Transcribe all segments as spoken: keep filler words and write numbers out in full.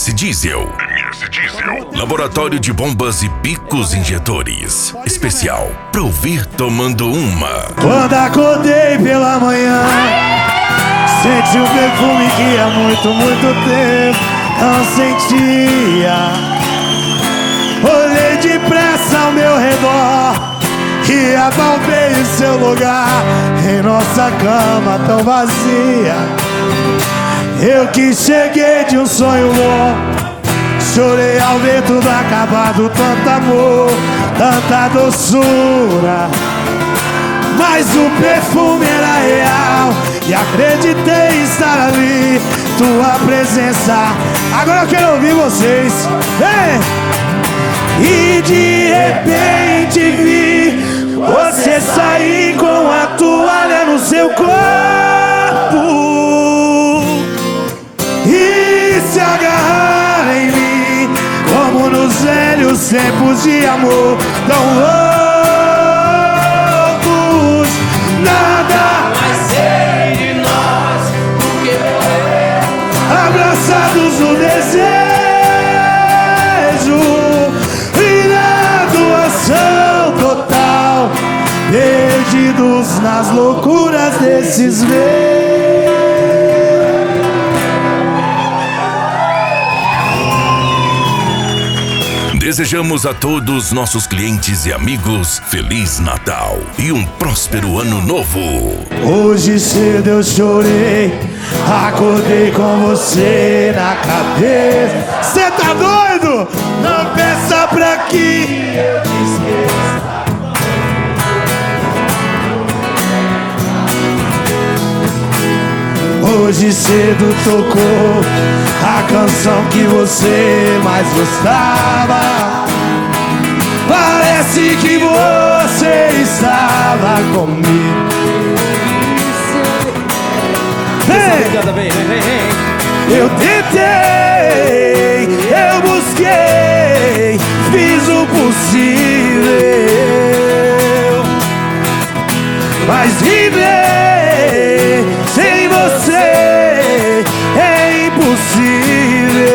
S Diesel. M S Diesel. Laboratório de bombas e picos injetores. Especial pra ouvir tomando uma. Quando acordei pela manhã, senti um perfume que há muito, muito tempo não sentia. Olhei depressa ao meu redor e apalpei o seu lugar em nossa cama tão vazia. Eu que cheguei de um sonho bom, chorei ao ver tudo acabado, tanto amor, tanta doçura. Mas o perfume era real e acreditei estar ali, tua presença. Agora eu quero ouvir vocês. Ei! E de repente vi você sair com a toalha no seu corpo e se agarrar em mim, como nos velhos tempos de amor tão loucos. Nada mais sei de nós do que morrer, abraçados no desejo e na doação total, perdidos nas loucuras desses meses. Desejamos a todos nossos clientes e amigos Feliz Natal e um próspero Ano Novo. Hoje cedo eu chorei, acordei com você na cabeça. Cê tá doido? Não peça pra que eu te esqueça. Hoje cedo tocou a canção que você mais gostava. Parece que você estava comigo. Vem, vem, vem. Eu tentei, eu busquei, fiz o possível, mas viver sem você é impossível.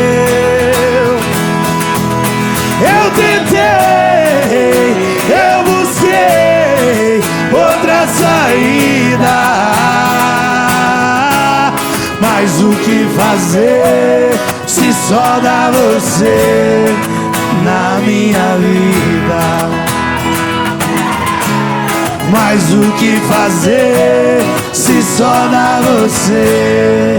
Eu tentei, eu busquei outra saída, mas o que fazer se só dá você na minha vida? Mas o que fazer se só dá você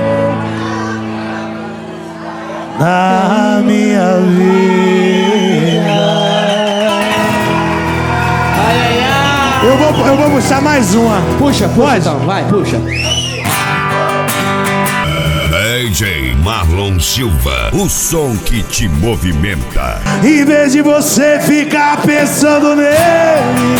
na minha vida? Ai, ai, ai. Eu vou, eu vou puxar mais uma. Puxa, puxa Pode? então, vai, puxa. D J Marlon Silva, o som que te movimenta. Em vez de você ficar pensando nele,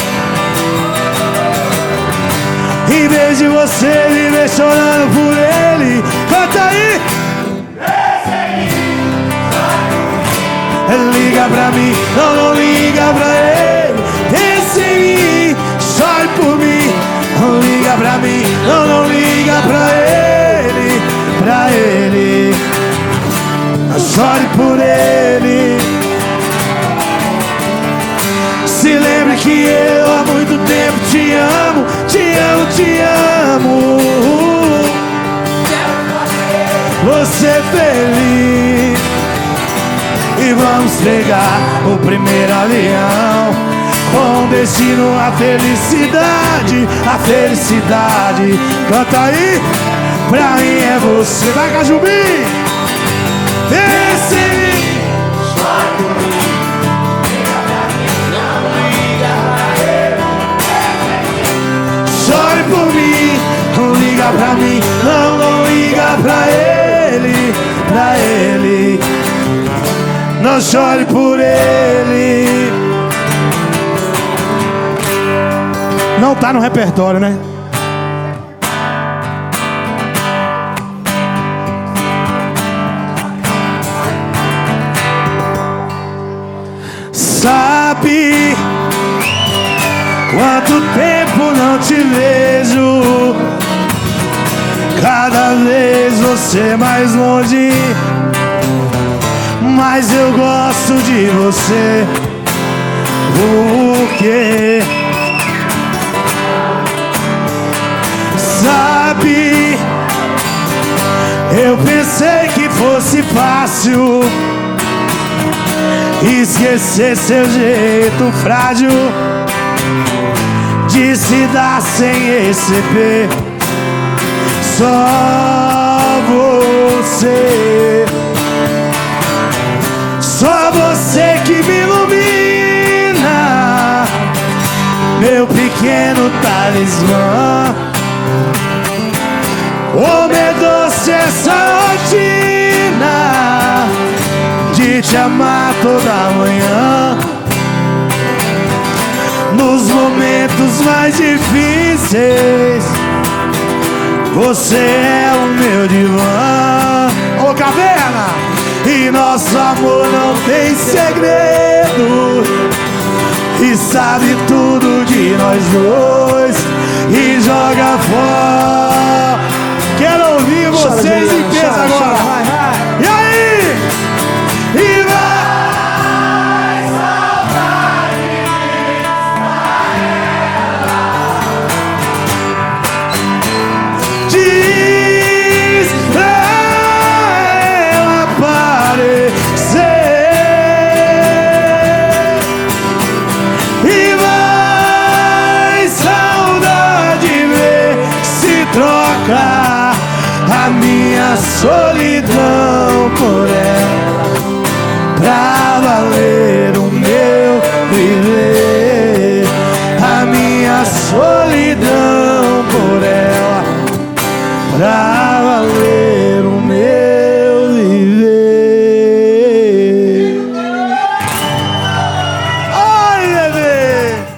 em vez de você viver chorando por ele, canta aí. Liga pra mim, não, não liga pra ele. Pense em mim, chore por mim. Não liga pra mim, não, não liga pra ele, pra ele. Chore por ele. Se lembre que eu há muito tempo te amo, te amo, te amo. Você feliz. E vamos pegar o primeiro avião com destino à felicidade, a felicidade. Canta aí, pra mim é você. Vai, Cajubim! Pense em mim, chore por mim. Chore por mim, não liga pra mim, não, não liga pra ele, pra ele. Não chore por ele. Não tá no repertório, né? Sabe quanto tempo não te vejo? Cada vez você mais longe. mas eu gosto de você. Porque sabe, eu pensei que fosse fácil esquecer seu jeito frágil de se dar sem receber. Só você, só você que me ilumina, meu pequeno talismã. Oh, me doce essa rotina de te amar toda manhã, nos momentos mais difíceis. Você é o meu divã. Ô, caverna! E nosso amor não tem segredo, e sabe tudo de nós dois e joga fora. Quero ouvir vocês em peso agora.